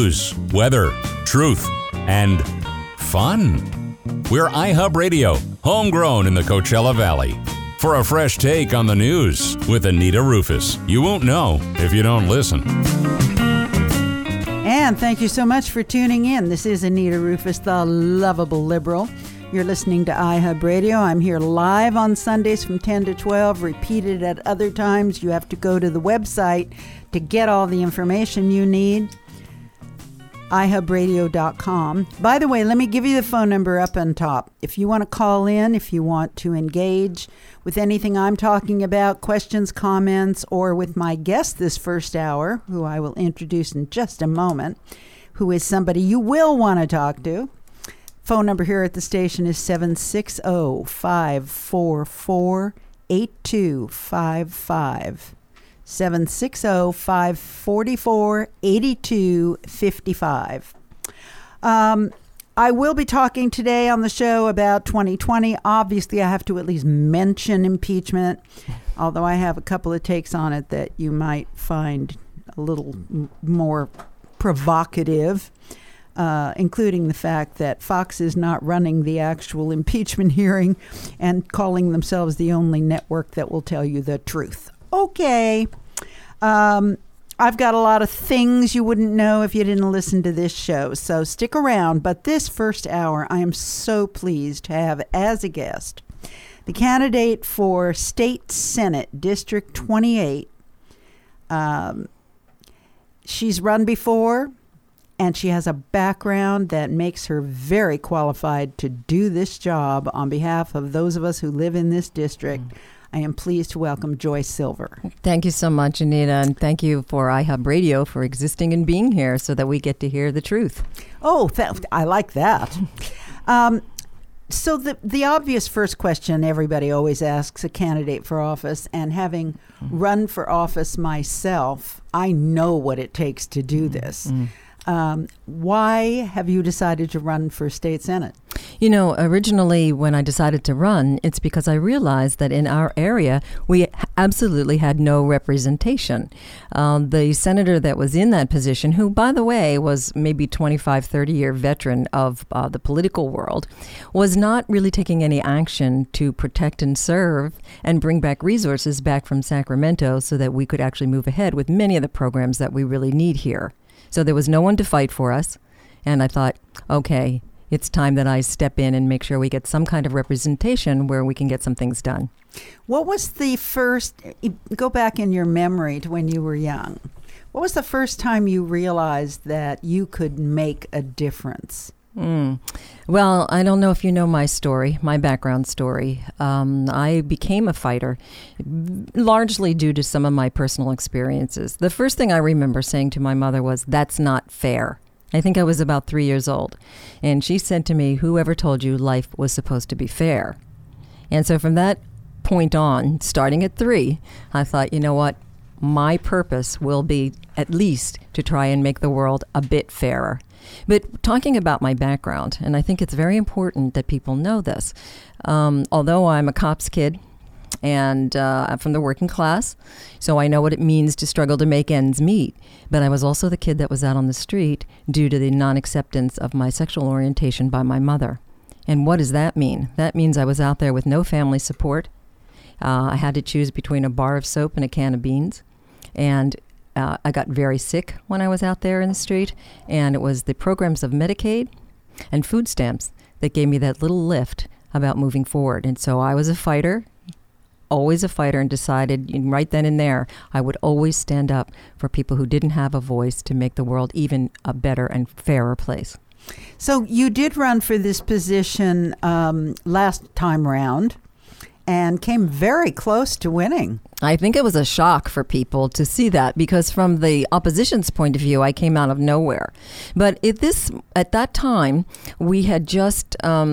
news, weather, truth, and fun. We're iHub Radio, homegrown in the Coachella Valley. For a fresh take on the news with Anita Rufus. You won't know if you don't listen. And thank you so much for tuning in. This is Anita Rufus, the lovable liberal. You're listening to iHub Radio. I'm here live on Sundays from 10 to 12, repeated at other times. You have to go to the website to get all the information you need. iHubRadio.com. By the way, let me give you the phone number up on top. If you want to call in, if you want to engage with anything I'm talking about, questions, comments, or with my guest this first hour, who I will introduce in just a moment, who is somebody you will want to talk to. Phone number here at the station is 760-544-8255. 760-544-8255. I will be talking today on the show about 2020. Obviously, I have to at least mention impeachment, although I have a couple of takes on it that you might find a little more provocative, including the fact that Fox is not running the actual impeachment hearing and calling themselves the only network that will tell you the truth. Okay. I've got a lot of things you wouldn't know if you didn't listen to this show, so stick around. But this first hour, I am so pleased to have as a guest the candidate for State Senate, District 28. She's run before, and she has a background that makes her very qualified to do this job on behalf of those of us who live in this district. I am pleased to welcome Joyce Silver. Thank you so much, Anita, and thank you for iHub Radio for existing and being here so that we get to hear the truth. Oh, I like that. So the obvious first question everybody always asks a candidate for office, and having run for office myself, I know what it takes to do this. Why have you decided to run for state senate? You know, originally when I decided to run, it's because I realized that in our area, we absolutely had no representation. The senator that was in that position, who, by the way, was maybe 25, 30-year veteran of the political world, was not really taking any action to protect and serve and bring back resources back from Sacramento so that we could actually move ahead with many of the programs that we really need here. So there was no one to fight for us. And I thought, okay, it's time that I step in and make sure we get some kind of representation where we can get some things done. What was the first, go back in your memory to when you were young. What was the first time you realized that you could make a difference? Well, I don't know if you know my story, my background story. I became a fighter largely due to some of my personal experiences. The first thing I remember saying to my mother was, "That's not fair." I think I was about 3 years old. And she said to me, "Whoever told you life was supposed to be fair?" And so from that point on, starting at 3, I thought, you know what? My purpose will be at least to try and make the world a bit fairer. But talking about my background, and I think it's very important that people know this, although I'm a cop's kid and I'm from the working class, so I know what it means to struggle to make ends meet, but I was also the kid that was out on the street due to the non-acceptance of my sexual orientation by my mother. And what does that mean? That means I was out there with no family support. I had to choose between a bar of soap and a can of beans. And I got very sick when I was out there in the street, and it was the programs of Medicaid and food stamps that gave me that little lift about moving forward. And so I was a fighter, always a fighter, and decided right then and there I would always stand up for people who didn't have a voice to make the world even a better and fairer place. So you did run for this position last time round and came very close to winning. I think it was a shock for people to see that, because from the opposition's point of view, I came out of nowhere. But at that time, we had just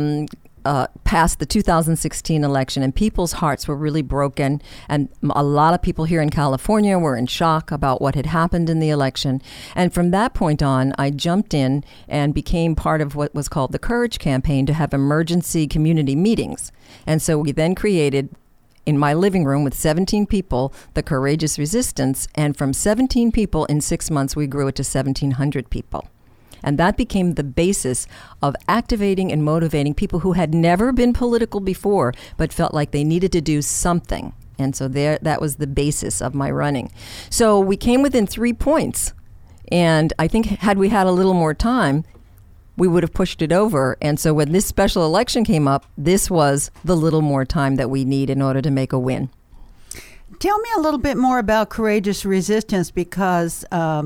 passed the 2016 election, and people's hearts were really broken. And a lot of people here in California were in shock about what had happened in the election. And from that point on, I jumped in and became part of what was called the Courage Campaign to have emergency community meetings. And so we then created, in my living room with 17 people, the Courageous Resistance. And from 17 people in 6 months, we grew it to 1,700 people. And that became the basis of activating and motivating people who had never been political before, but felt like they needed to do something. And so that was the basis of my running. So we came within 3 points. And I think had we had a little more time, we would have pushed it over. And so when this special election came up, this was the little more time that we need in order to make a win. Tell me a little bit more about Courageous Resistance, because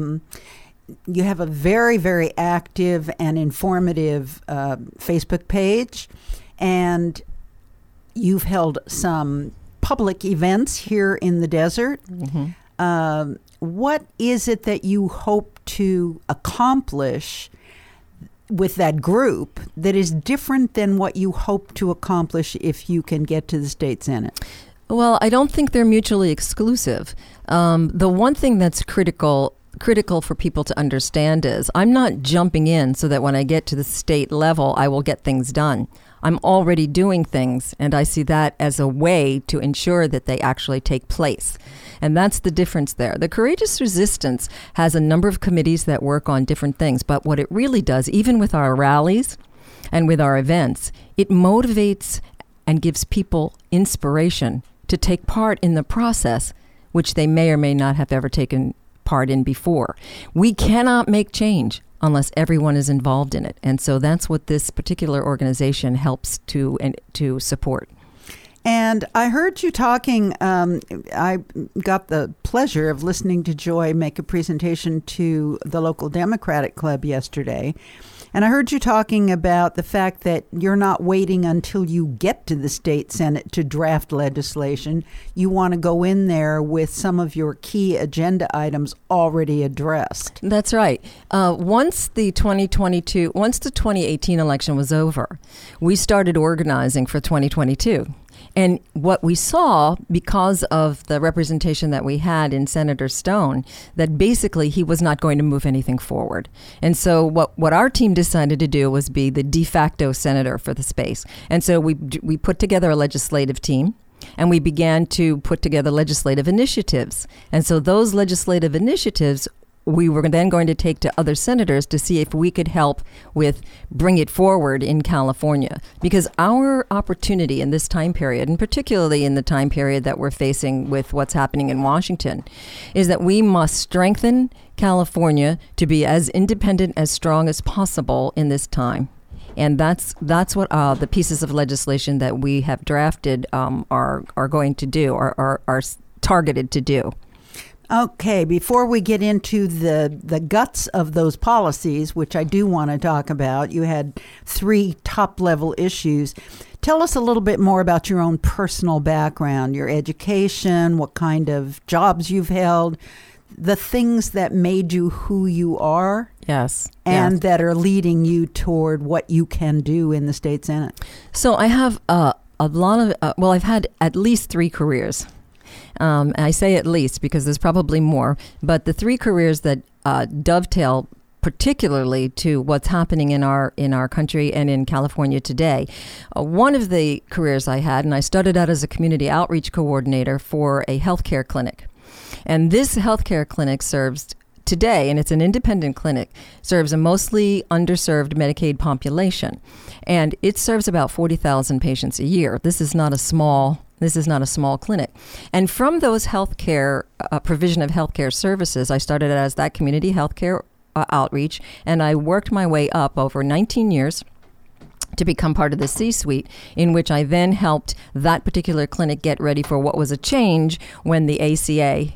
you have a very, very active and informative Facebook page, and you've held some public events here in the desert. Mm-hmm. What is it that you hope to accomplish with that group that is different than what you hope to accomplish if you can get to the state Senate? Well, I don't think they're mutually exclusive. The one thing that's critical for people to understand is I'm not jumping in so that when I get to the state level, I will get things done. I'm already doing things, and I see that as a way to ensure that they actually take place. And that's the difference there. The Courageous Resistance has a number of committees that work on different things, but what it really does, even with our rallies and with our events, it motivates and gives people inspiration to take part in the process, which they may or may not have ever taken part in before. We cannot make change unless everyone is involved in it. And so that's what this particular organization helps to support. And I heard you talking, I got the pleasure of listening to Joy make a presentation to the local Democratic Club yesterday. And I heard you talking about the fact that you're not waiting until you get to the state Senate to draft legislation. You want to go in there with some of your key agenda items already addressed. That's right. Once the 2018 election was over, we started organizing for 2022. And what we saw, because of the representation that we had in Senator Stone, that basically he was not going to move anything forward. And so what our team decided to do was be the de facto senator for the space. And so we put together a legislative team, and we began to put together legislative initiatives. And so those legislative initiatives we were then going to take to other senators to see if we could help with bring it forward in California. Because our opportunity in this time period, and particularly in the time period that we're facing with what's happening in Washington, is that we must strengthen California to be as independent, as strong as possible in this time. And that's what the pieces of legislation that we have drafted are going to do, are targeted to do. Okay, before we get into the guts of those policies, which I do want to talk about, you had 3 top-level issues. Tell us a little bit more about your own personal background, your education, what kind of jobs you've held, the things that made you who you are. Yes. And that are leading you toward what you can do in the state Senate. So I have a lot of, I've had at least 3 careers. I say at least because there's probably more, but the 3 careers that dovetail particularly to what's happening in our country and in California today. One of the careers I had, and I started out as a community outreach coordinator for a healthcare clinic. And this healthcare clinic serves today, and it's an independent clinic, serves a mostly underserved Medicaid population. And it serves about 40,000 patients a year. This is not a small clinic. And from those healthcare, provision of healthcare services, I started as that community healthcare outreach, and I worked my way up over 19 years to become part of the C-suite, in which I then helped that particular clinic get ready for what was a change when the ACA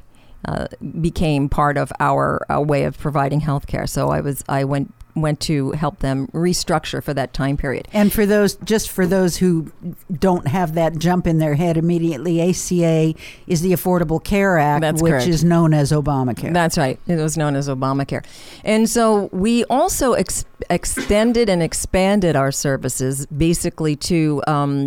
became part of our way of providing healthcare. So I went to help them restructure for that time period. And for those who don't have that jump in their head immediately, ACA is the Affordable Care Act, That's which correct. is known as Obamacare. That's right. It was known as Obamacare. And so we also extended and expanded our services basically to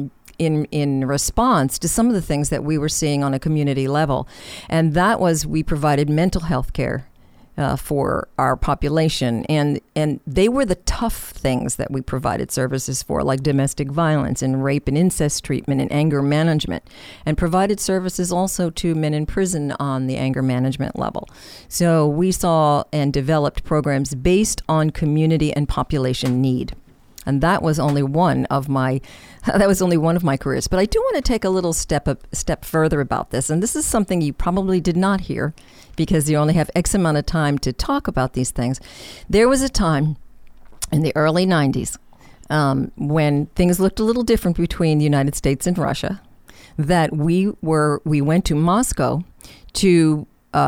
in response to some of the things that we were seeing on a community level. And that was, we provided mental health care for our population, and they were the tough things that we provided services for, like domestic violence and rape and incest treatment and anger management, and provided services also to men in prison on the anger management level. So we saw and developed programs based on community and population need. And that was only one of my careers. But I do want to take a little step further about this. And this is something you probably did not hear because you only have X amount of time to talk about these things. There was a time in the early 90s when things looked a little different between the United States and Russia, that we went to Moscow to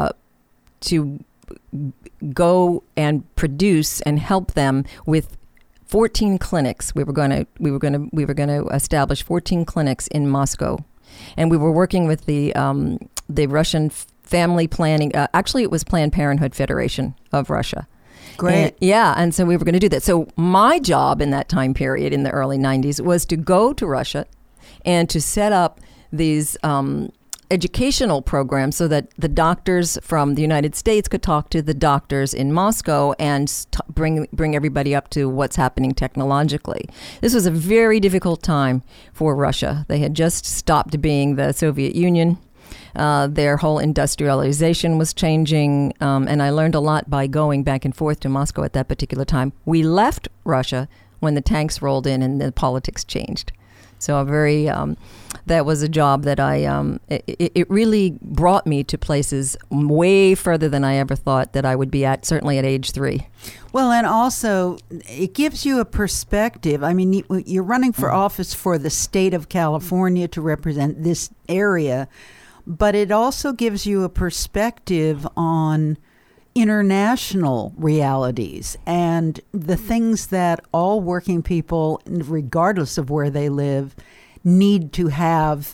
go and produce and help them with 14 clinics. We were going to establish 14 clinics in Moscow, and we were working with the Russian Family Planning. Actually, it was Planned Parenthood Federation of Russia. Great. And so we were going to do that. So my job in that time period in the early 90s was to go to Russia and to set up these educational programs so that the doctors from the United States could talk to the doctors in Moscow and bring everybody up to what's happening technologically. This was a very difficult time for Russia. They had just stopped being the Soviet Union. Their whole industrialization was changing, and I learned a lot by going back and forth to Moscow at that particular time. We left Russia when the tanks rolled in and the politics changed. So that was a job that it really brought me to places way further than I ever thought that I would be at, certainly at age 3. Well, and also it gives you a perspective. I mean, you're running for office for the state of California to represent this area, but it also gives you a perspective on international realities and the things that all working people, regardless of where they live, need to have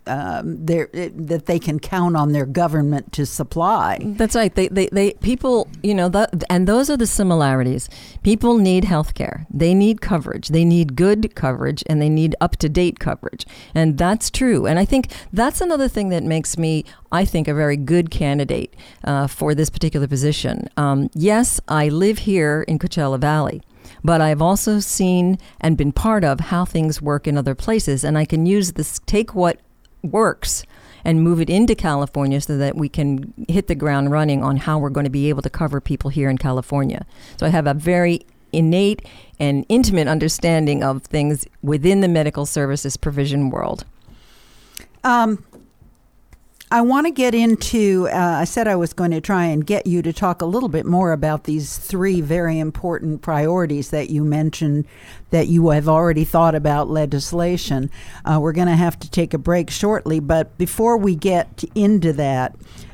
that they can count on their government to supply. That's right. They people, and those are the similarities. People need health care. They need coverage. They need good coverage, and they need up-to-date coverage. And that's true. And I think that's another thing that makes me, I think, a very good candidate for this particular position. Yes, I live here in Coachella Valley, but I've also seen and been part of how things work in other places. And I can use this, take what works and move it into California so that we can hit the ground running on how we're going to be able to cover people here in California. So I have a very innate and intimate understanding of things within the medical services provision world. I want to get into, I said I was going to try and get you to talk a little bit more about these 3 very important priorities that you mentioned that you have already thought about legislation. We're going to have to take a break shortly, but before we get into that,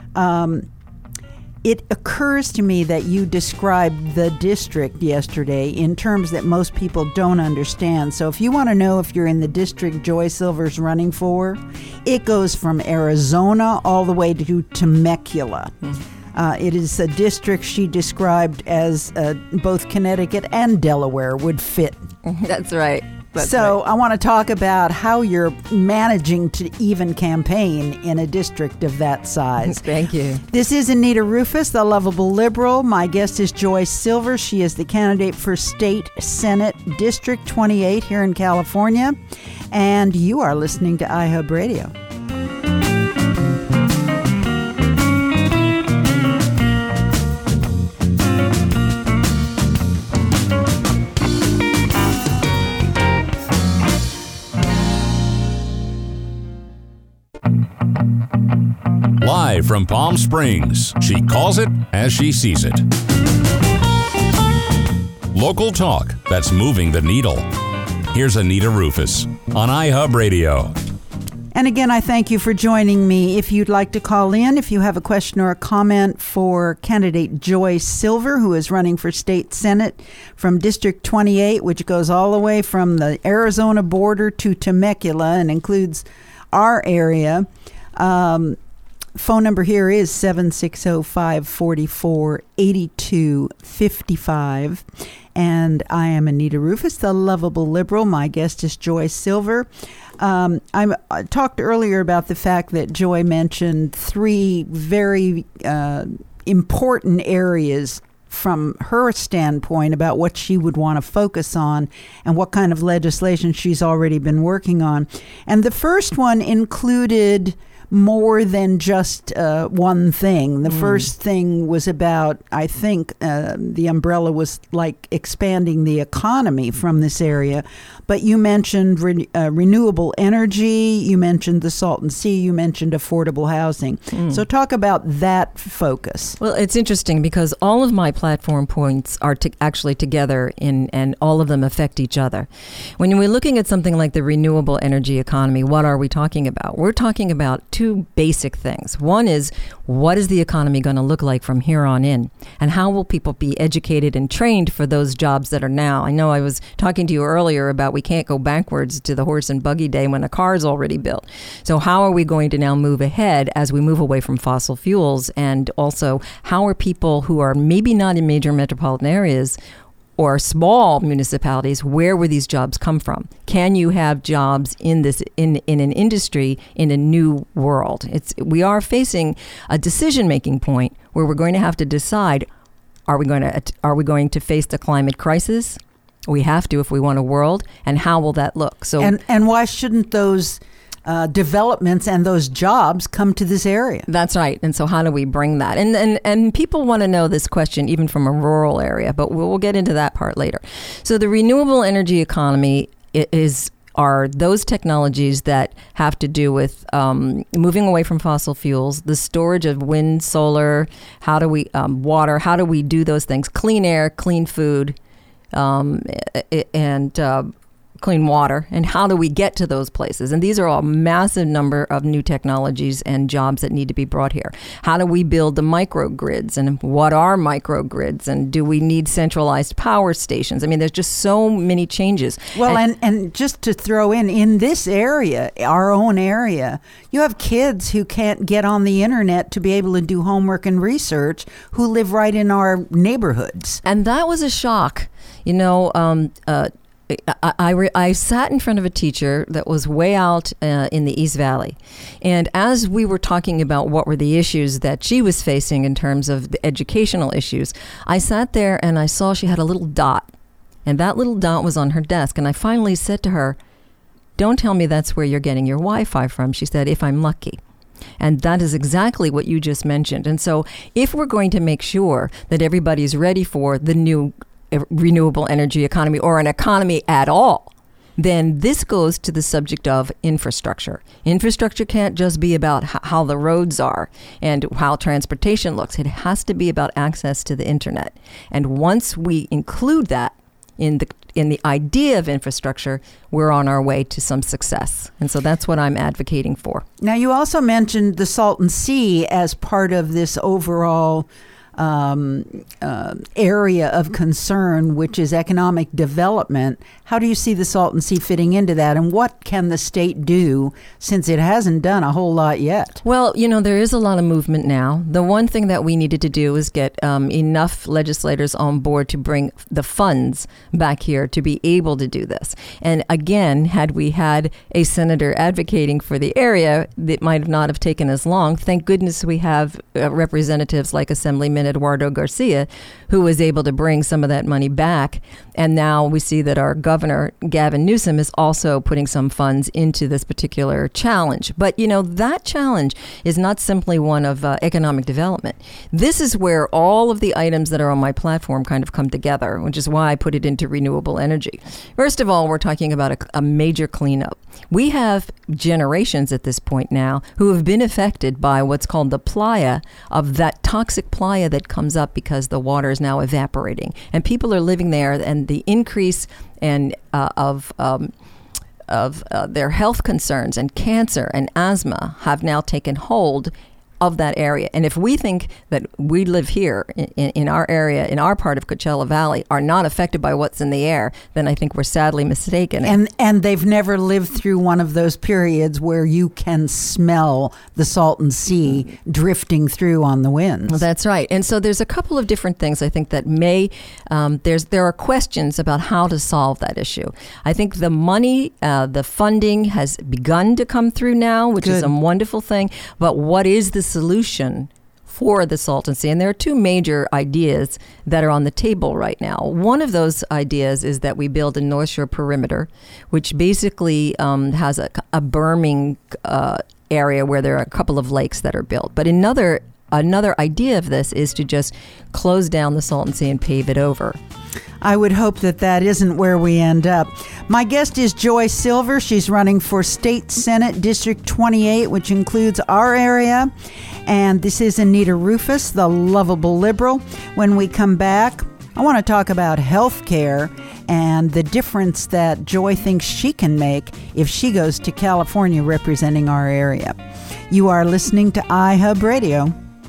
it occurs to me that you described the district yesterday in terms that most people don't understand. So if you want to know if you're in the district Joy Silver's running for, it goes from Arizona all the way to Temecula. It is a district she described as both Connecticut and Delaware would fit. That's right. That's so right. I want to talk about how you're managing to even campaign in a district of that size. Thank you. This is Anita Rufus, the lovable liberal. My guest is Joy Silver. She is the candidate for State Senate District 28 here in California. And you are listening to iHub Radio. Live from Palm Springs, she calls it as she sees it. Local talk that's moving the needle. Here's Anita Rufus on iHub Radio. And again, I thank you for joining me. If you'd like to call in, if you have a question or a comment for candidate Joy Silver, who is running for State Senate from District 28, which goes all the way from the Arizona border to Temecula and includes our area. Phone number here is 760-544-8255. And I am Anita Rufus, the lovable liberal. My guest is Joy Silver. I talked earlier about the fact that Joy mentioned 3 very important areas from her standpoint about what she would want to focus on and what kind of legislation she's already been working on. And the first one included more than just one thing. The first thing was about, I think, the umbrella was like expanding the economy from this area. But you mentioned renewable energy, you mentioned the Salton Sea, you mentioned affordable housing. So talk about that focus. Well, it's interesting because all of my platform points are actually together and all of them affect each other. When we're looking at something like the renewable energy economy, what are we talking about? We're talking about two basic things. One is, what is the economy going to look like from here on in? And how will people be educated and trained for those jobs that are now? I know I was talking to you earlier about we can't go backwards to the horse and buggy day when a car is already built. So how are we going to now move ahead as we move away from fossil fuels? And also, how are people who are maybe not in major metropolitan areas or small municipalities, where will these jobs come from? Can you have jobs in an industry in a new world? We are facing a decision-making point where we're going to have to decide, are we going to face the climate crisis? We have to if we want a world, and how will that look? So, and why shouldn't those developments and those jobs come to this area? That's right. And so how do we bring that? And people want to know this question even from a rural area, but we'll get into that part later. So the renewable energy economy are those technologies that have to do with moving away from fossil fuels, the storage of wind, solar, how do we water, how do we do those things, clean air, clean food, and clean water, and how do we get to those places? And these are all massive number of new technologies and jobs that need to be brought here. How do we build the microgrids, and what are microgrids, and do we need centralized power stations? I mean, there's just so many changes. Well, and just to throw in this area, our own area, you have kids who can't get on the internet to be able to do homework and research who live right in our neighborhoods. And that was a shock. You know, I sat in front of a teacher that was way out in the East Valley. And as we were talking about what were the issues that she was facing in terms of the educational issues, I sat there and I saw she had a little dot. And that little dot was on her desk. And I finally said to her, "Don't tell me that's where you're getting your Wi-Fi from." She said, "If I'm lucky." And that is exactly what you just mentioned. And so if we're going to make sure that everybody's ready for the new renewable energy economy, or an economy at all, then this goes to the subject of infrastructure. Infrastructure can't just be about how the roads are and how transportation looks. It has to be about access to the internet. And once we include that in the idea of infrastructure, we're on our way to some success. And so that's what I'm advocating for. Now, you also mentioned the Salton Sea as part of this overall area of concern, which is economic development. How do you see the Salton Sea fitting into that, and what can the state do, since it hasn't done a whole lot yet? Well, you know, there is a lot of movement now. The one thing that we needed to do is get enough legislators on board to bring the funds back here to be able to do this. And again, had we had a senator advocating for the area, it might not have taken as long. Thank goodness we have representatives like Assemblyman Eduardo Garcia, who was able to bring some of that money back. And now we see that our governor, Gavin Newsom, is also putting some funds into this particular challenge. But, you know, that challenge is not simply one of economic development. This is where all of the items that are on my platform kind of come together, which is why I put it into renewable energy. First of all, we're talking about a major cleanup. We have generations at this point now who have been affected by what's called the playa, of that toxic playa that comes up because the water is now evaporating. And people are living there, and the increase of their health concerns and cancer and asthma have now taken hold of that area. And if we think that we live here in our area, in our part of Coachella Valley, are not affected by what's in the air, then I think we're sadly mistaken. And they've never lived through one of those periods where you can smell the Salton Sea drifting through on the winds. That's right. And so there's a couple of different things I think that there are questions about how to solve that issue. I think the money, the funding has begun to come through now, which is a wonderful thing. But what is the solution for the Salton Sea. And there are two major ideas that are on the table right now. One of those ideas is that we build a North Shore perimeter, which basically has a berming area where there are a couple of lakes that are built. But another idea of this is to just close down the Salton Sea and pave it over. I would hope that isn't where we end up. My guest is Joy Silver. She's running for State Senate District 28, which includes our area. And this is Anita Rufus, the lovable liberal. When we come back, I want to talk about health care and the difference that Joy thinks she can make if she goes to California representing our area. You are listening to iHub Radio.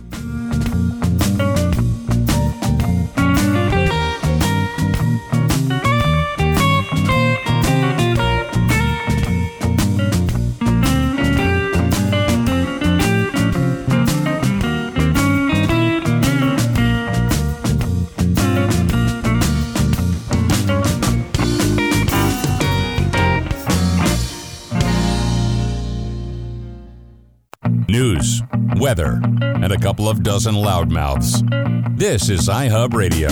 News, weather, and a couple of dozen loudmouths. This is iHub Radio.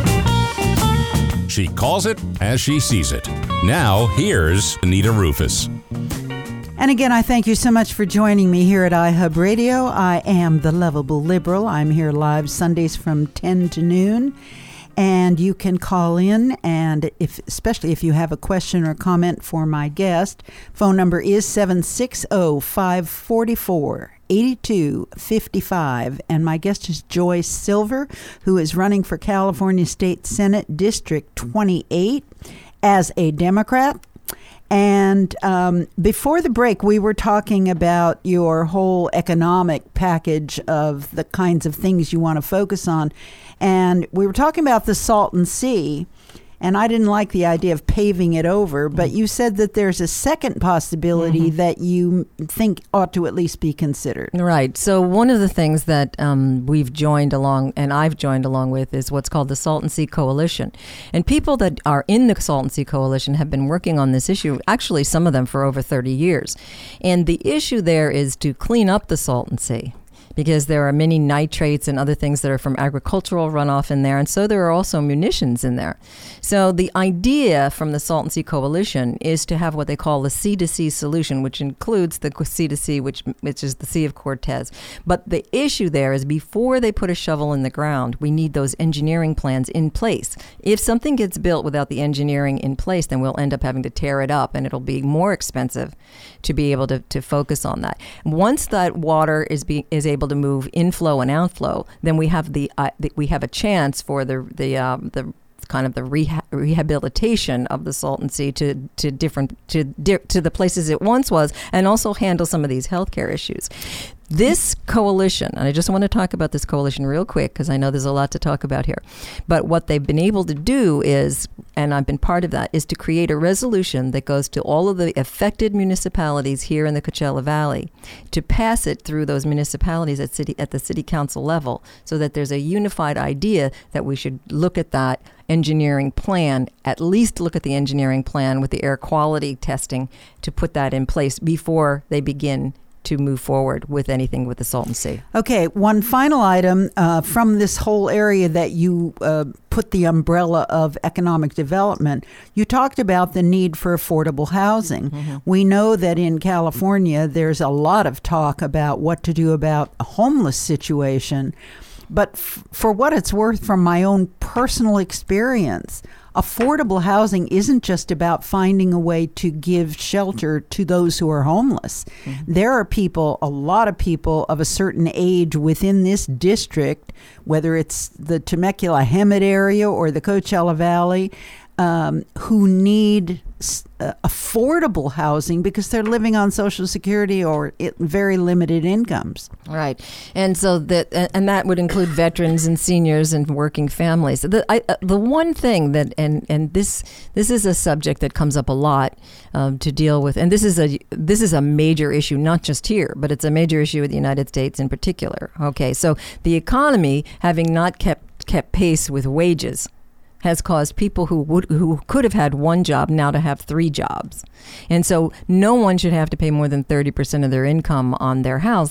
She calls it as she sees it. Now, here's Anita Rufus. And again, I thank you so much for joining me here at iHub Radio. I am the lovable liberal. I'm here live Sundays from 10 to noon. And you can call in, and especially if you have a question or comment for my guest, phone number is 760-544-8255. And my guest is Joy Silver, who is running for California State Senate District 28 as a Democrat. And before the break, we were talking about your whole economic package of the kinds of things you want to focus on. And we were talking about the Salton Sea, and I didn't like the idea of paving it over, but you said that there's a second possibility that you think ought to at least be considered. Right. So one of the things that we've joined along, and I've joined along with, is what's called the Salton Sea Coalition. And people that are in the Salton Sea Coalition have been working on this issue, actually some of them for over 30 years. And the issue there is to clean up the Salton Sea, because there are many nitrates and other things that are from agricultural runoff in there. And so there are also munitions in there. So the idea from the Salton Sea Coalition is to have what they call the sea-to-sea solution, which includes the sea-to-sea, which is the Sea of Cortez. But the issue there is before they put a shovel in the ground, we need those engineering plans in place. If something gets built without the engineering in place, then we'll end up having to tear it up, and it'll be more expensive to be able to focus on that. Once that water is able to move inflow and outflow, then we have we have a chance for the kind of the rehabilitation of the Salton Sea to the places it once was, and also handle some of these healthcare issues. This coalition, and I just want to talk about this coalition real quick because I know there's a lot to talk about here, but what they've been able to do is, and I've been part of that, is to create a resolution that goes to all of the affected municipalities here in the Coachella Valley to pass it through those municipalities at the city council level, so that there's a unified idea that we should look at that engineering plan, at least look at the engineering plan with the air quality testing to put that in place before they begin to move forward with anything with the Salton Sea. Okay, one final item from this whole area that you put the umbrella of economic development. You talked about the need for affordable housing. We know that in California, there's a lot of talk about what to do about a homeless situation. But for what it's worth, from my own personal experience, affordable housing isn't just about finding a way to give shelter to those who are homeless. There are a lot of people of a certain age within this district, whether it's the Temecula-Hemet area or the Coachella Valley, who need affordable housing because they're living on Social Security or very limited incomes. Right, and so that would include veterans and seniors and working families. The one thing that and this is a subject that comes up a lot to deal with, and this is a major issue, not just here, but it's a major issue in the United States in particular. Okay, so the economy having not kept pace with wages has caused people who could have had one job now to have 3 jobs. And so no one should have to pay more than 30% of their income on their housing.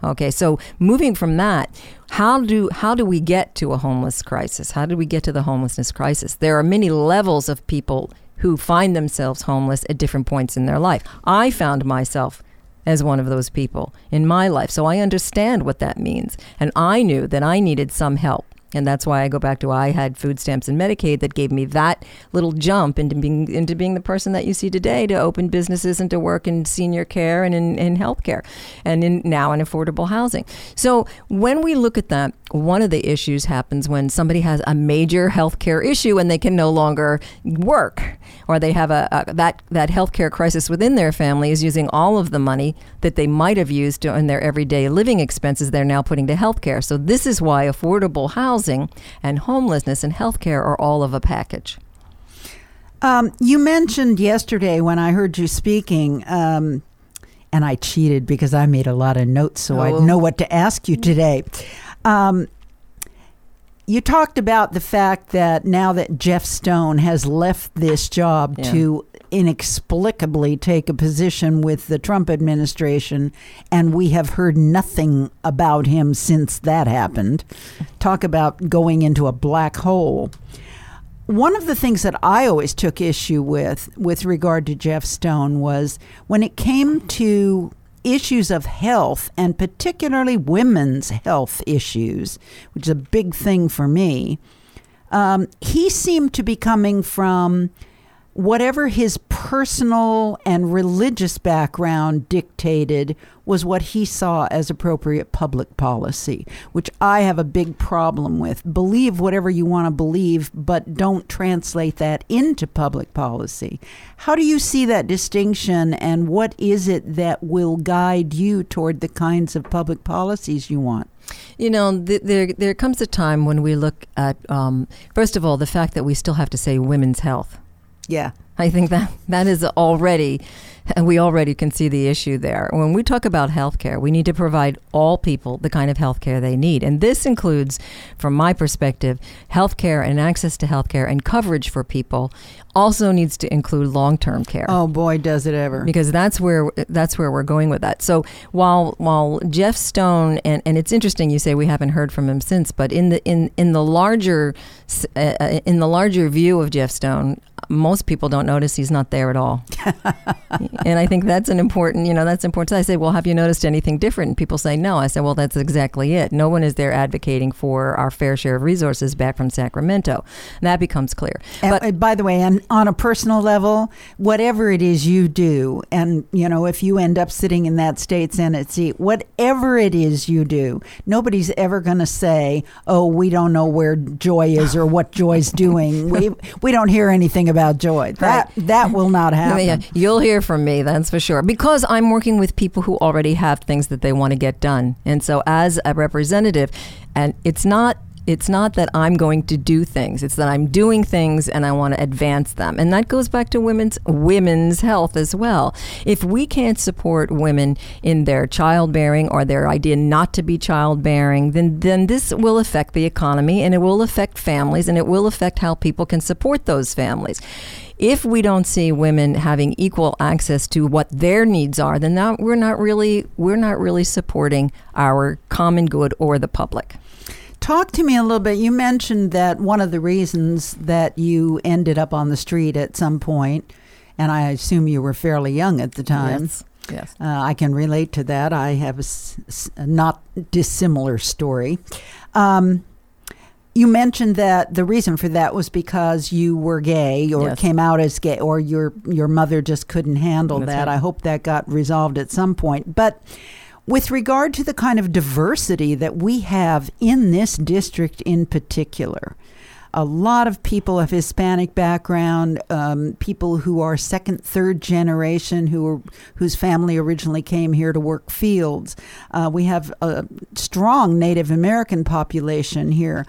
Okay, so moving from that, how do we get to a homeless crisis? How do we get to the homelessness crisis? There are many levels of people who find themselves homeless at different points in their life. I found myself as one of those people in my life, so I understand what that means. And I knew that I needed some help. And that's why I go back to I had food stamps and Medicaid that gave me that little jump into being the person that you see today, to open businesses and to work in senior care and in healthcare and now in affordable housing. So when we look at that, one of the issues happens when somebody has a major healthcare issue and they can no longer work, or they have that healthcare crisis within their family is using all of the money that they might have used in their everyday living expenses they're now putting to healthcare. So this is why affordable housing and homelessness and healthcare are all of a package. You mentioned yesterday when I heard you speaking, and I cheated because I made a lot of notes so I'd know what to ask you today. You talked about the fact that now that Jeff Stone has left this job to inexplicably take a position with the Trump administration, and we have heard nothing about him since that happened. Talk about going into a black hole. One of the things that I always took issue with regard to Jeff Stone was when it came to issues of health, and particularly women's health issues, which is a big thing for me. He seemed to be coming from whatever his personal and religious background dictated was what he saw as appropriate public policy, which I have a big problem with. Believe whatever you want to believe, but don't translate that into public policy. How do you see that distinction, and what is it that will guide you toward the kinds of public policies you want? You know, there comes a time when we look at, first of all, the fact that we still have to say women's health. Yeah. I think that is already, we already can see the issue there. When we talk about healthcare, we need to provide all people the kind of healthcare they need. And this includes, from my perspective, healthcare and access to healthcare and coverage for people also needs to include long-term care. Oh boy, does it ever. Because that's where we're going with that. So while Jeff Stone, and it's interesting you say we haven't heard from him since, but in the larger view of Jeff Stone, most people don't notice he's not there at all. And I think that's important. So I say, well, have you noticed anything different? And people say no. I say, well, that's exactly it. No one is there advocating for our fair share of resources back from Sacramento. And that becomes clear. But by the way, and on a personal level, whatever it is you do, and if you end up sitting in that state Senate seat, whatever it is you do, nobody's ever going to say, oh, we don't know where Joy is or what Joy's doing. We don't hear anything about Joy. That will not happen. Yeah, you'll hear from me, that's for sure. Because I'm working with people who already have things that they want to get done. And so as a representative, and it's not that I'm going to do things. It's that I'm doing things and I want to advance them. And that goes back to women's health as well. If we can't support women in their childbearing or their idea not to be childbearing, then this will affect the economy, and it will affect families, and it will affect how people can support those families. If we don't see women having equal access to what their needs are, then we're not really supporting our common good or the public. Talk to me a little bit. You mentioned that one of the reasons that you ended up on the street at some point, and I assume you were fairly young at the time. Yes. I can relate to that. I have a not dissimilar story. You mentioned that the reason for that was because you were gay or came out as gay, or your mother just couldn't handle that. Right. I hope that got resolved at some point. But with regard to the kind of diversity that we have in this district in particular, a lot of people of Hispanic background, people who are second, third generation, whose family originally came here to work fields. We have a strong Native American population here.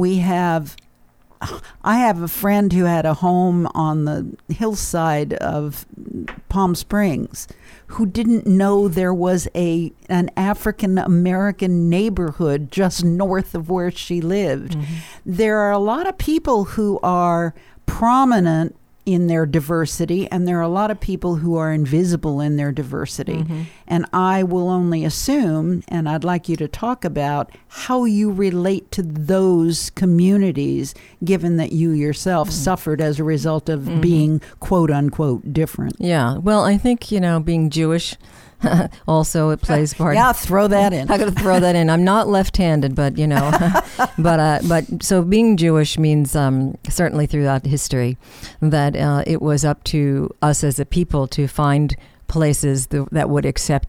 I have a friend who had a home on the hillside of Palm Springs who didn't know there was an African American neighborhood just north of where she lived. Mm-hmm. There are a lot of people who are prominent in their diversity, and there are a lot of people who are invisible in their diversity. And I will only assume, and I'd like you to talk about how you relate to those communities, given that you yourself suffered as a result of being quote unquote different. Yeah. Well, I think, being Jewish also it plays part. Yeah, throw that in. I got to throw that in. I'm not left-handed, but but so being Jewish means certainly throughout history that it was up to us as a people to find places that would accept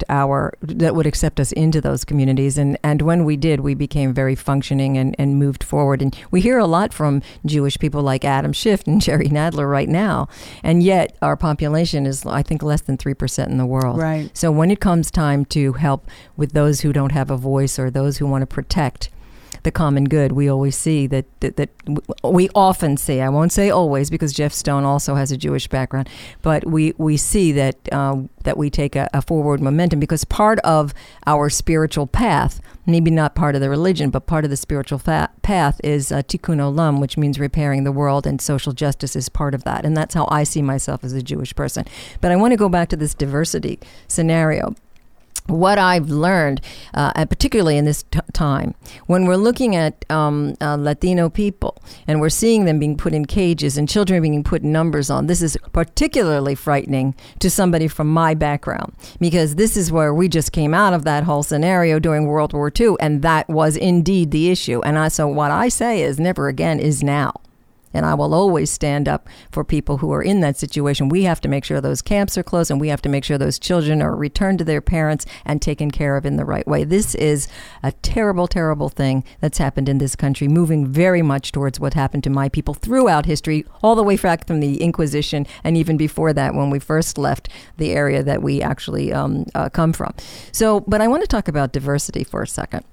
us into those communities, and when we did, we became very functioning and moved forward. And we hear a lot from Jewish people like Adam Schiff and Jerry Nadler right now, and yet our population is, I think, less than 3% in the world. Right. So when it comes time to help with those who don't have a voice or those who want to protect the common good, we always see that we often see, I won't say always because Jeff Stone also has a Jewish background, but we see that we take a forward momentum, because part of our spiritual path, maybe not part of the religion, but part of the spiritual path is tikkun olam, which means repairing the world, and social justice is part of that. And that's how I see myself as a Jewish person. But I want to go back to this diversity scenario. What I've learned, particularly in this time, when we're looking at Latino people and we're seeing them being put in cages and children being put numbers on, this is particularly frightening to somebody from my background, because this is where we just came out of that whole scenario during World War II, and that was indeed the issue. And so what I say is never again is now. And I will always stand up for people who are in that situation. We have to make sure those camps are closed, and we have to make sure those children are returned to their parents and taken care of in the right way. This is a terrible, terrible thing that's happened in this country, moving very much towards what happened to my people throughout history, all the way back from the Inquisition, and even before that when we first left the area that we actually come from. So, but I want to talk about diversity for a second.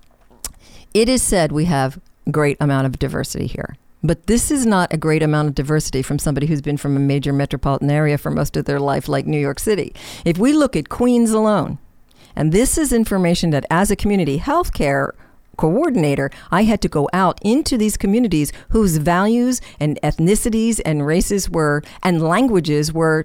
It is said we have a great amount of diversity here. But this is not a great amount of diversity from somebody who's been from a major metropolitan area for most of their life, like New York City. If we look at Queens alone, and this is information that as a community healthcare coordinator, I had to go out into these communities whose values and ethnicities and races and languages were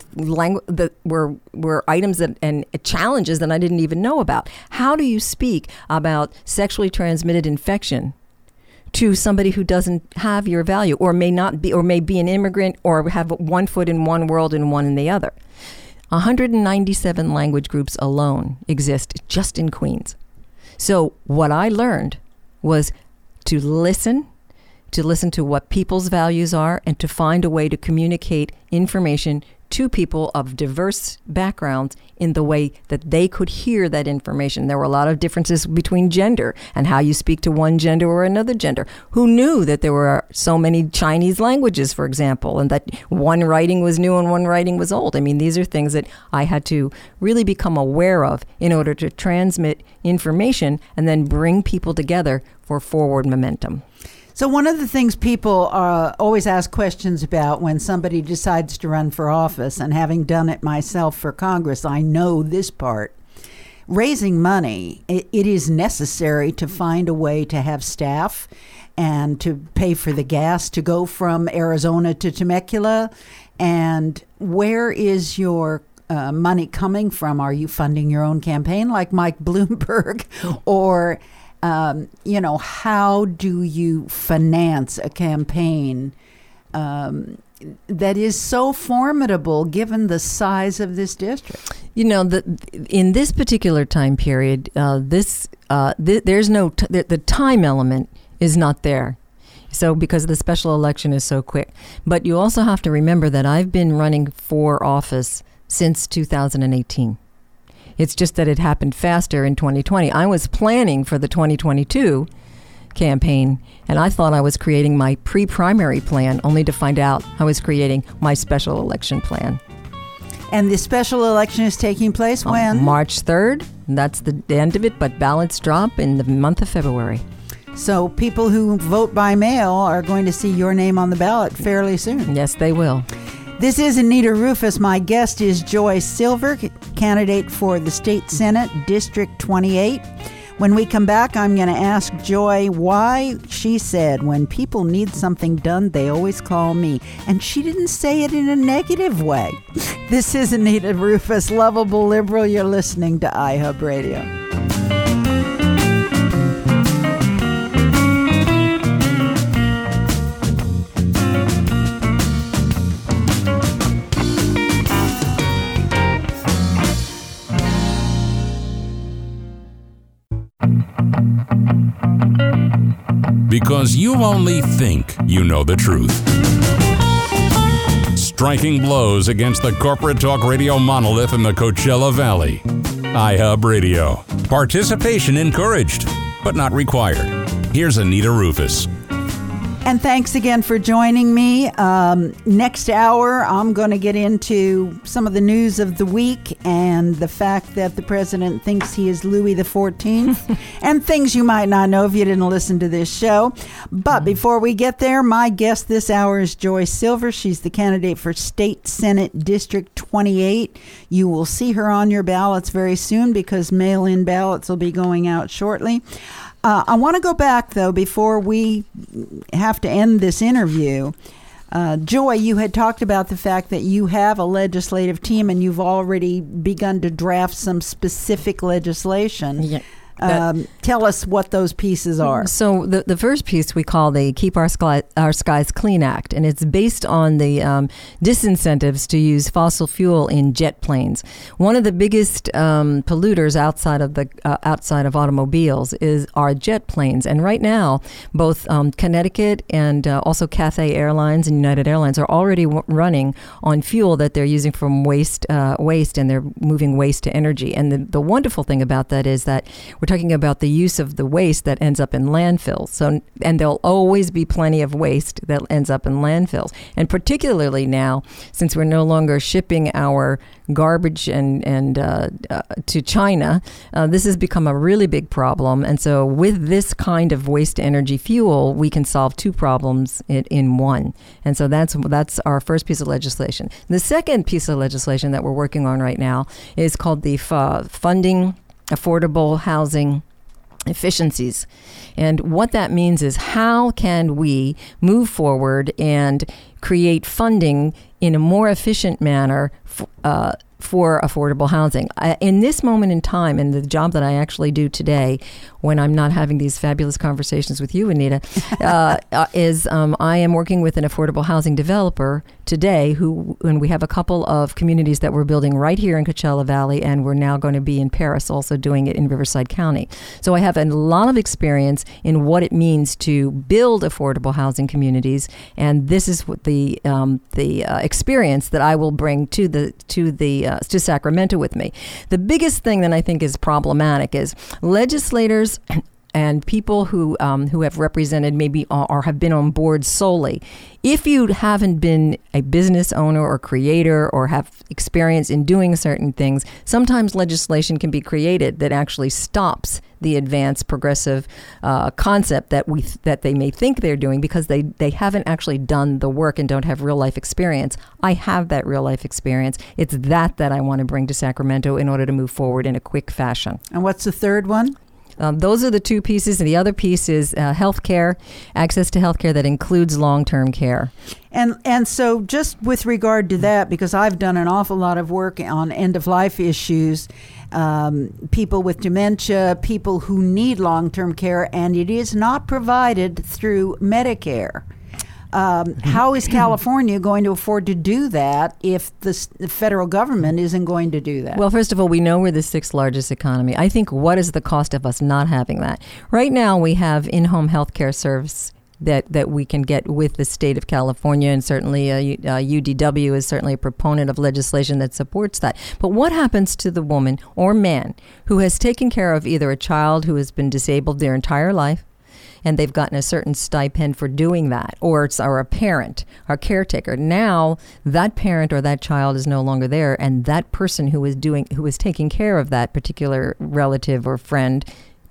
items and challenges that I didn't even know about. How do you speak about sexually transmitted infection to somebody who doesn't have your value, or may not be, or may be an immigrant, or have one foot in one world and one in the other? 197 language groups alone exist just in Queens. So what I learned was to listen to what people's values are, and to find a way to communicate information to people of diverse backgrounds in the way that they could hear that information. There were a lot of differences between gender and how you speak to one gender or another gender. Who knew that there were so many Chinese languages, for example, and that one writing was new and one writing was old? I mean, these are things that I had to really become aware of in order to transmit information and then bring people together for forward momentum. So one of the things people always ask questions about when somebody decides to run for office, and having done it myself for Congress, I know this part. Raising money, it is necessary to find a way to have staff and to pay for the gas to go from Arizona to Temecula. And where is your money coming from? Are you funding your own campaign like Mike Bloomberg? Or how do you finance a campaign that is so formidable given the size of this district? In this particular time period, there's no the time element is not there. So because the special election is so quick. But you also have to remember that I've been running for office since 2018. It's just that it happened faster in 2020. I was planning for the 2022 campaign, and I thought I was creating my pre-primary plan, only to find out I was creating my special election plan. And the special election is taking place when? March 3rd. That's the end of it, but ballots drop in the month of February. So people who vote by mail are going to see your name on the ballot fairly soon. Yes, they will. This is Anita Rufus. My guest is Joy Silver, candidate for the State Senate, District 28. When we come back, I'm going to ask Joy why she said when people need something done, they always call me. And she didn't say it in a negative way. This is Anita Rufus, Lovable Liberal. You're listening to iHub Radio. Because you only think you know the truth. Striking blows against the corporate talk radio monolith in the Coachella Valley. iHub Radio. Participation encouraged, but not required. Here's Anita Rufus. And thanks again for joining me. Next hour, I'm going to get into some of the news of the week and the fact that the president thinks he is Louis XIV and things you might not know if you didn't listen to this show. But before we get there, my guest this hour is Joy Silver. She's the candidate for State Senate District 28. You will see her on your ballots very soon because mail-in ballots will be going out shortly. I want to go back, though, before we have to end this interview. Joy, you had talked about the fact that you have a legislative team and you've already begun to draft some specific legislation. Yeah. Tell us what those pieces are. So the first piece we call the Keep Our Skies Clean Act, and it's based on the disincentives to use fossil fuel in jet planes. One of the biggest polluters outside of automobiles are jet planes, and right now both Connecticut and also Cathay Airlines and United Airlines are already running on fuel that they're using from waste, and they're moving waste to energy. And the wonderful thing about that is that we're talking about the use of the waste that ends up in landfills. So, and there'll always be plenty of waste that ends up in landfills. And particularly now, since we're no longer shipping our garbage and to China, this has become a really big problem. And so with this kind of waste to energy fuel, we can solve two problems in one. And so that's our first piece of legislation. The second piece of legislation that we're working on right now is called the Funding Affordable Housing Efficiencies. And what that means is how can we move forward and create funding in a more efficient manner for affordable housing. In this moment in time, and the job that I actually do today, when I'm not having these fabulous conversations with you, Anita, is I am working with an affordable housing developer today and we have a couple of communities that we're building right here in Coachella Valley, and we're now going to be in Paris also doing it in Riverside County. So I have a lot of experience in what it means to build affordable housing communities, and this is what the experience that I will bring to Sacramento with me. The biggest thing that I think is problematic is legislators and people who have represented maybe or have been on board solely. If you haven't been a business owner or creator or have experience in doing certain things, sometimes legislation can be created that actually stops the advanced progressive concept that they may think they're doing because they haven't actually done the work and don't have real life experience. I have that real life experience. It's that I want to bring to Sacramento in order to move forward in a quick fashion. And what's the third one? Those are the two pieces. And the other piece is health care, access to health care that includes long-term care. And so just with regard to that, because I've done an awful lot of work on end-of-life issues, people with dementia, people who need long-term care, and it is not provided through Medicare. How is California going to afford to do that if the federal government isn't going to do that? Well, first of all, we know we're the sixth largest economy. I think what is the cost of us not having that? Right now, we have in-home health care service that we can get with the state of California, and certainly UDW is certainly a proponent of legislation that supports that. But what happens to the woman or man who has taken care of either a child who has been disabled their entire life, and they've gotten a certain stipend for doing that, or a parent, or caretaker? Now that parent or that child is no longer there, and that person who is taking care of that particular relative or friend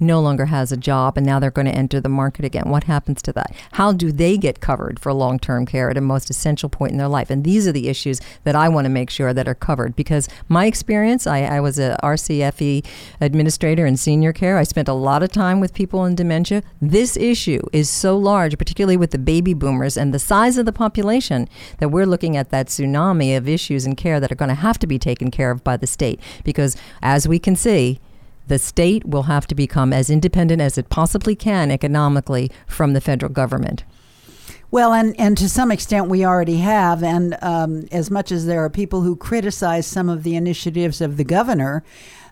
no longer has a job, and now they're going to enter the market again. What happens to that? How do they get covered for long-term care at a most essential point in their life? And these are the issues that I want to make sure that are covered, because my experience, I was a RCFE administrator in senior care. I spent a lot of time with people in dementia. This issue is so large, particularly with the baby boomers and the size of the population, that we're looking at that tsunami of issues in care that are going to have to be taken care of by the state. Because as we can see, the state will have to become as independent as it possibly can economically from the federal government. Well, and to some extent we already have, and as much as there are people who criticize some of the initiatives of the governor,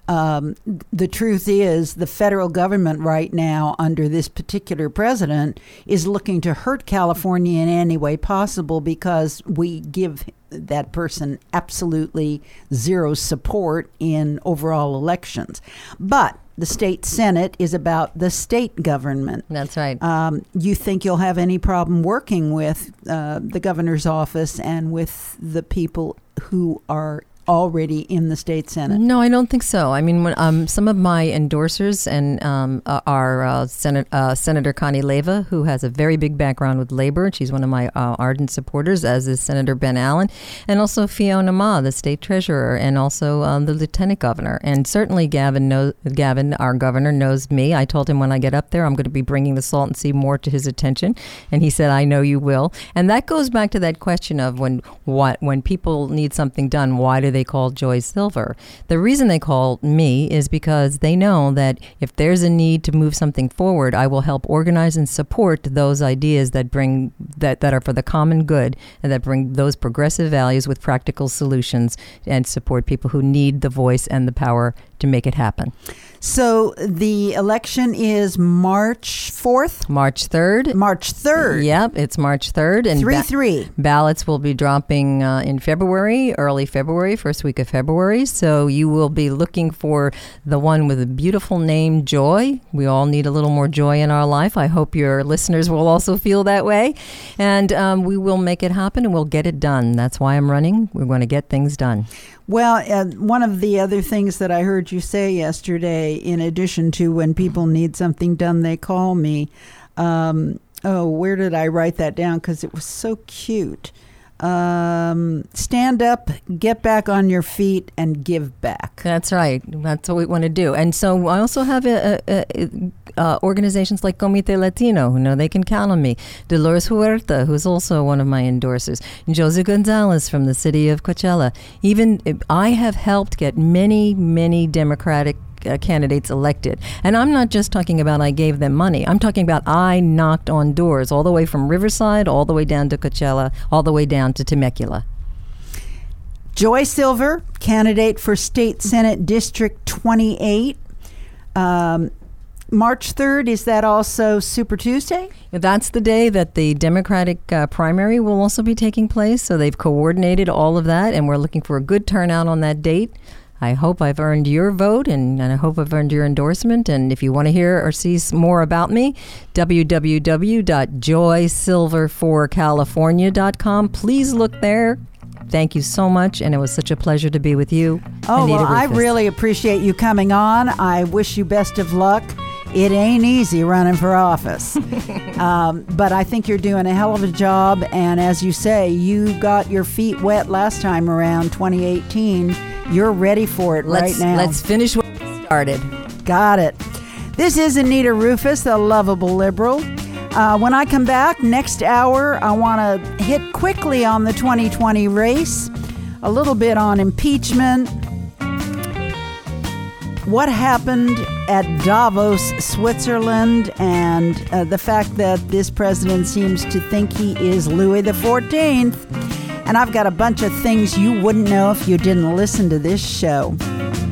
the truth is the federal government right now under this particular president is looking to hurt California in any way possible, because we give that person absolutely zero support in overall elections. But the state Senate is about the state government. That's right. You think you'll have any problem working with the governor's office and with the people who are already in the state Senate? No, I don't think so. I mean, when, some of my endorsers and are Senator Connie Leyva, who has a very big background with labor. She's one of my ardent supporters, as is Senator Ben Allen, and also Fiona Ma, the state treasurer, and also the lieutenant governor. And certainly Gavin, our governor, knows me. I told him when I get up there, I'm going to be bringing the Salton Sea more to his attention. And he said, I know you will. And that goes back to that question of when people need something done, why do they call Joy Silver? The reason they call me is because they know that if there's a need to move something forward, I will help organize and support those ideas that bring that are for the common good and that bring those progressive values with practical solutions and support people who need the voice and the power to make it happen. So the election is March 4th? March 3rd. March 3rd. Yep, it's March 3rd. And 3-3. Ballots will be dropping in February, early February, first week of February. So you will be looking for the one with a beautiful name, Joy. We all need a little more joy in our life. I hope your listeners will also feel that way. And we will make it happen and we'll get it done. That's why I'm running. We're going to get things done. Well, one of the other things that I heard you say yesterday, in addition to when people need something done, they call me. Where did I write that down? Because it was so cute. Stand up, get back on your feet, and give back. That's right. That's what we want to do. And so I also have organizations like Comité Latino, who know they can count on me. Dolores Huerta, who's also one of my endorsers. Josie Gonzalez from the city of Coachella. Even I have helped get many, many Democratic candidates elected. And I'm not just talking about I gave them money. I'm talking about I knocked on doors all the way from Riverside, all the way down to Coachella, all the way down to Temecula. Joy Silver, candidate for State Senate District 28. March 3rd, is that also Super Tuesday? That's the day that the Democratic primary will also be taking place. So they've coordinated all of that, and we're looking for a good turnout on that date. I hope I've earned your vote, and I hope I've earned your endorsement. And if you want to hear or see more about me, www.joysilver4california.com. Please look there. Thank you so much, and it was such a pleasure to be with you. Oh, well, I really appreciate you coming on. I wish you best of luck. It ain't easy running for office. But I think you're doing a hell of a job. And as you say, you got your feet wet last time around 2018. You're ready for it right now. Let's finish what we started. Got it. This is Anita Rufus, the lovable liberal. When I come back next hour, I want to hit quickly on the 2020 race, a little bit on impeachment, what happened at Davos, Switzerland, and the fact that this president seems to think he is Louis XIV. And I've got a bunch of things you wouldn't know if you didn't listen to this show.